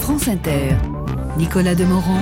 France Inter, Nicolas Demorand,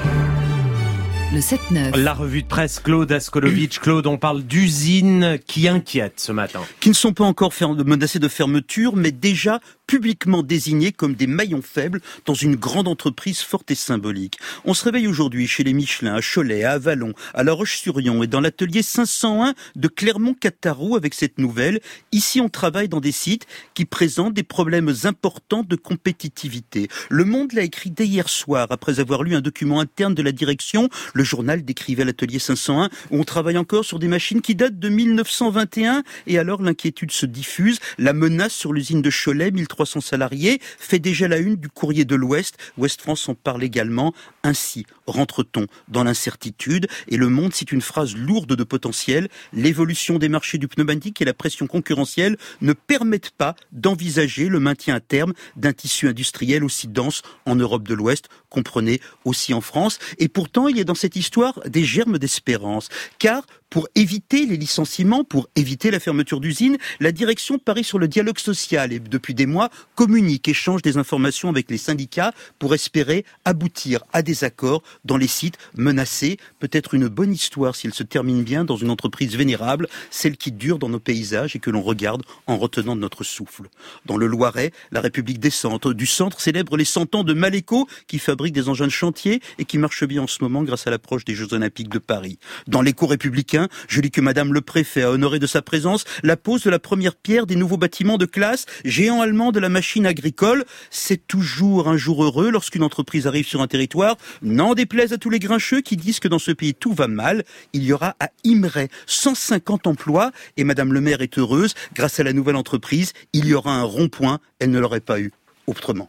le 7-9. La revue de presse, Claude Askolovitch. Claude, on parle d'usines qui inquiètent ce matin. Qui ne sont pas encore menacées de fermeture, mais déjà publiquement désignées comme des maillons faibles dans une grande entreprise forte et symbolique. On se réveille aujourd'hui chez les Michelin, à Cholet, à Avallon, à La Roche-sur-Yon et dans l'atelier 501 de Clermont-Catharoux avec cette nouvelle. Ici, on travaille dans des sites qui présentent des problèmes importants de compétitivité. Le Monde l'a écrit dès hier soir, après avoir lu un document interne de la direction. Le journal décrivait l'atelier 501 où on travaille encore sur des machines qui datent de 1921 et alors l'inquiétude se diffuse. La menace sur l'usine de Cholet, 1300 salariés, fait déjà la une du Courrier de l'Ouest. Ouest France en parle également. Ainsi rentre-t-on dans l'incertitude et Le Monde cite une phrase lourde de potentiel. L'évolution des marchés du pneumatique et la pression concurrentielle ne permettent pas d'envisager le maintien à terme d'un tissu industriel aussi dense en Europe de l'Ouest, comprenez aussi en France. Et pourtant, il y a dans cette histoire des germes d'espérance. Car pour éviter les licenciements, pour éviter la fermeture d'usines, la direction parie sur le dialogue social et depuis des mois communique, échange des informations avec les syndicats pour espérer aboutir à des accords dans les sites menacés. Peut-être une bonne histoire s'il se termine bien dans une entreprise vénérable, celle qui dure dans nos paysages et que l'on regarde en retenant notre souffle. Dans le Loiret, la République du Centre célèbre les 100 ans de Maléco qui fabrique des engins de chantier et qui marche bien en ce moment grâce à l'approche des Jeux Olympiques de Paris. Dans l'Écho républicain, je lis que Madame le Préfet a honoré de sa présence la pose de la première pierre des nouveaux bâtiments de classe, géant allemand de la machine agricole. C'est toujours un jour heureux lorsqu'une entreprise arrive sur un territoire. N'en déplaise à tous les grincheux qui disent que dans ce pays tout va mal. Il y aura à Imray 150 emplois et Madame le maire est heureuse. Grâce à la nouvelle entreprise, il y aura un rond-point. Elle ne l'aurait pas eu autrement.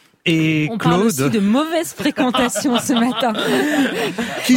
Et on Claude... parle aussi de mauvaise fréquentation ce matin. Qui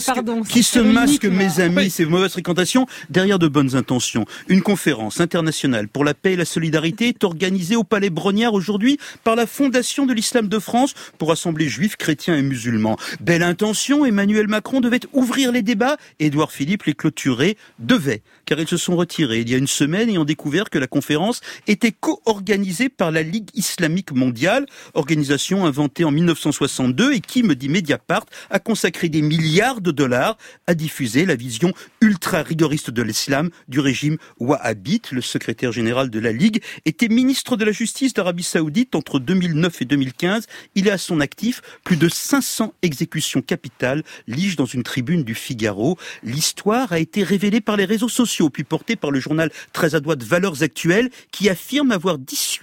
se masque, mes amis, Oui. ces mauvaises fréquentations derrière de bonnes intentions. Une conférence internationale pour la paix et la solidarité est organisée au Palais Brognard aujourd'hui par la Fondation de l'Islam de France pour rassembler juifs, chrétiens et musulmans. Belle intention, Emmanuel Macron devait ouvrir les débats, Édouard Philippe les clôturer devait, car ils se sont retirés il y a une semaine et ont découvert que la conférence était co-organisée par la Ligue islamique mondiale, organisation inventée en 1962 et qui, me dit Mediapart, a consacré des milliards de dollars à diffuser la vision ultra-rigoriste de l'islam du régime wahhabite. Le secrétaire général de la Ligue était ministre de la Justice d'Arabie Saoudite entre 2009 et 2015. Il est à son actif plus de 500 exécutions capitales, lige dans une tribune du Figaro. L'histoire a été révélée par les réseaux sociaux, puis portée par le journal très à droite Valeurs Actuelles, qui affirme avoir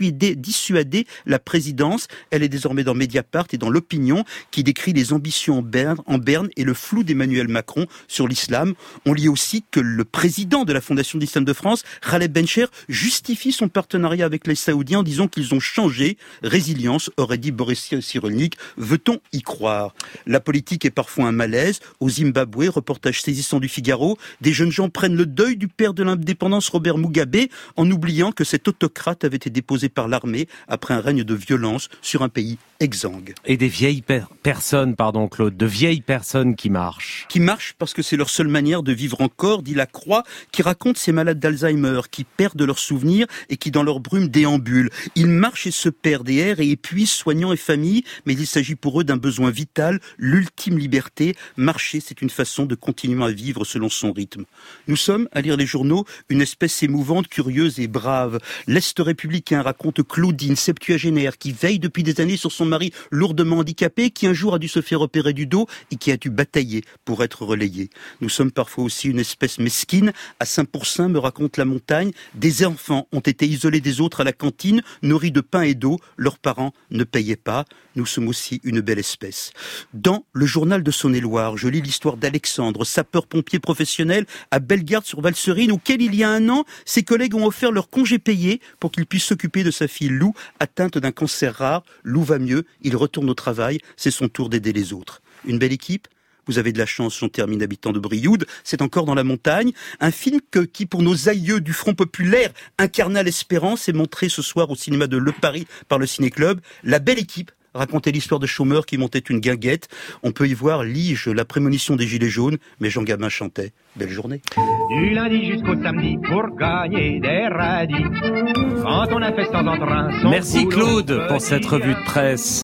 dissuadé la présidence. Elle est désormais dans Mediapart et dans l'Opinion, qui décrit les ambitions en berne et le flou d'Emmanuel Macron sur l'islam. On lit aussi que le président de la Fondation de l'Islam de France, Khaled Bencher, justifie son partenariat avec les Saoudiens en disant qu'ils ont changé. Résilience, aurait dit Boris Cyrulnik. Veut-on y croire? La politique est parfois un malaise. Au Zimbabwe, reportage saisissant du Figaro, des jeunes gens prennent le deuil du père de l'indépendance Robert Mugabe en oubliant que cet autocrate avait été déposé par l'armée après un règne de violence sur un pays exsangue. Et des vieilles personnes, Claude, de vieilles personnes qui marchent. Qui marchent parce que c'est leur seule manière de vivre encore, dit La Croix, qui raconte ces malades d'Alzheimer, qui perdent leurs souvenirs et qui dans leur brume déambulent. Ils marchent et se perdent et errent et épuisent soignants et familles, mais il s'agit pour eux d'un besoin vital, l'ultime liberté. Marcher, c'est une façon de continuer à vivre selon son rythme. Nous sommes, à lire les journaux, une espèce émouvante, curieuse et brave. L'Est républicain raconte Claudine, septuagénaire, qui veille depuis des années sur son mari lourdement handicapé, qui un jour a dû se faire opérer du dos et qui a dû batailler pour être relayé. Nous sommes parfois aussi une espèce mesquine. À Saint-Pourçain, me raconte La Montagne, des enfants ont été isolés des autres à la cantine, nourris de pain et d'eau. Leurs parents ne payaient pas. Nous sommes aussi une belle espèce. Dans le journal de Saône-et-Loire, je lis l'histoire d'Alexandre, sapeur-pompier professionnel à Bellegarde-sur-Valserine, auquel il y a un an, ses collègues ont offert leur congé payé pour qu'il puisse s'occuper de sa fille Lou, atteinte d'un cancer rare. Lou va mieux, il retourne au travail, c'est son tour d'aider les autres. Une belle équipe? Vous avez de la chance, j'en termine, habitant de Brioude. C'est encore dans la montagne. Un film qui, pour nos aïeux du Front populaire, incarna l'espérance, est montré ce soir au cinéma de Le Paris par le Ciné-Club. La belle équipe racontait l'histoire de chômeurs qui montaient une guinguette. On peut y voir Lige, la prémonition des Gilets jaunes, mais Jean Gabin chantait. Belle journée. Du lundi jusqu'au samedi pour gagner des radis. Quand on a fait sans entrain son Merci boulot, Claude pour cette revue de presse.